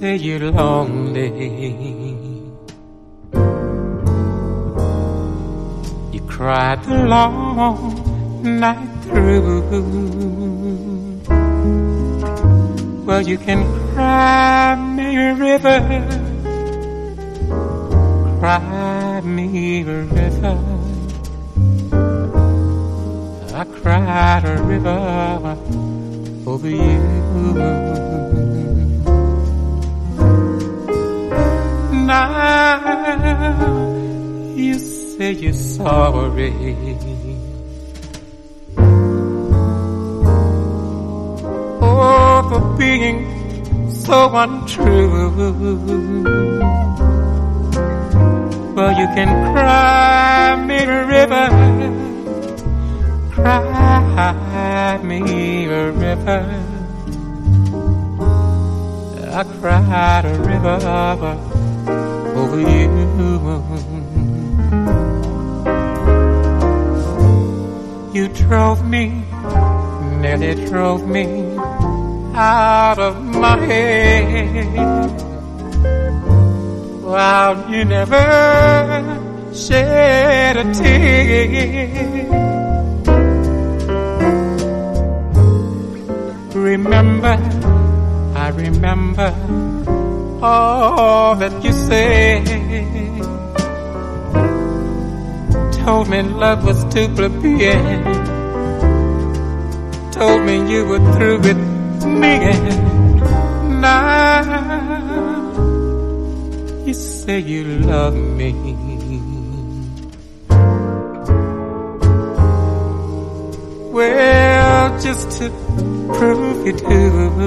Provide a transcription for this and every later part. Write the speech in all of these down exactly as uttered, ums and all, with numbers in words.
say you're lonely. You cried the long night through. Well, you can cry me a river, cry me a river. I cried a river over you. Now you say you're sorry. Oh, for being so untrue. Well, you can cry me a river, cry me a river. I cried a river over you. You drove me, nearly drove me out of my head. Well, you never shed a tear. Remember, I remember all that you said. Told me love was too plebeian. Told me you were through with me. And now you say you love me. Well, just to prove you do,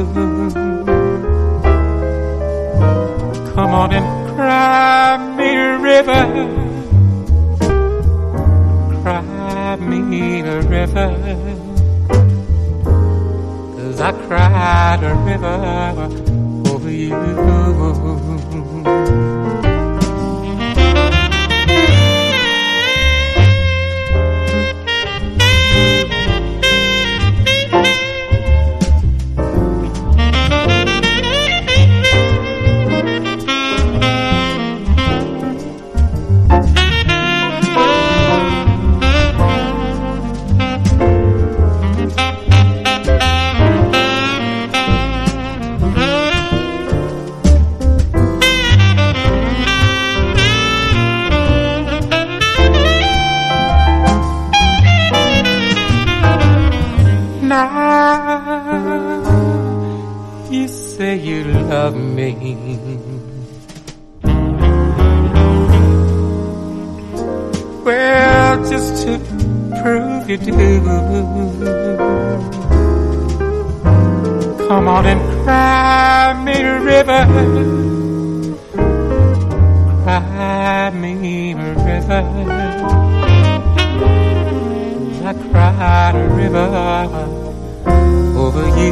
come on and cry me a river, cry me a river, 'cause I cried a river over you. You say you love me. Well, just to prove you do, come on and cry me a river, cry me a river. I cried a river over you.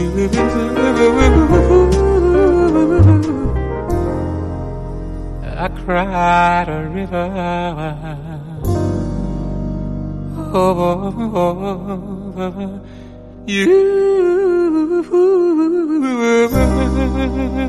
I cried a river over you.